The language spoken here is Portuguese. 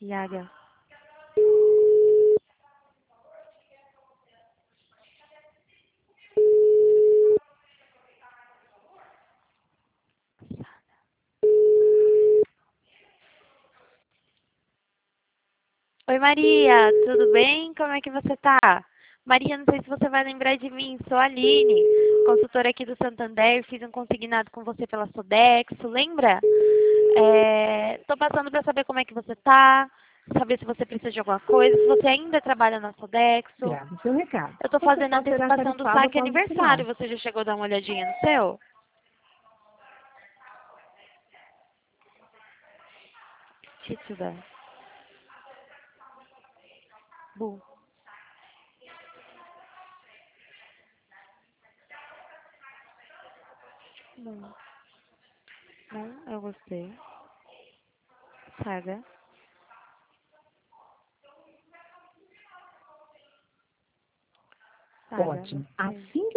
Yaga. Oi, Maria, tudo bem? Como é que você tá? Maria, não sei se você vai lembrar de mim, sou a Aline, consultora aqui do Santander, fiz um consignado com você pela Sodexo, lembra? Tô passando para saber como é que você tá, saber se você precisa de alguma coisa, se você ainda trabalha na Sodexo. Grave seu recado. Eu tô O fazendo a total será antecipação do tarifado saque após o sinal. aniversário, você já chegou a dar uma olhadinha no seu? Tituba. Bu. Não. Não, eu gostei. Saga. Saga, Ótimo. gostei. Assim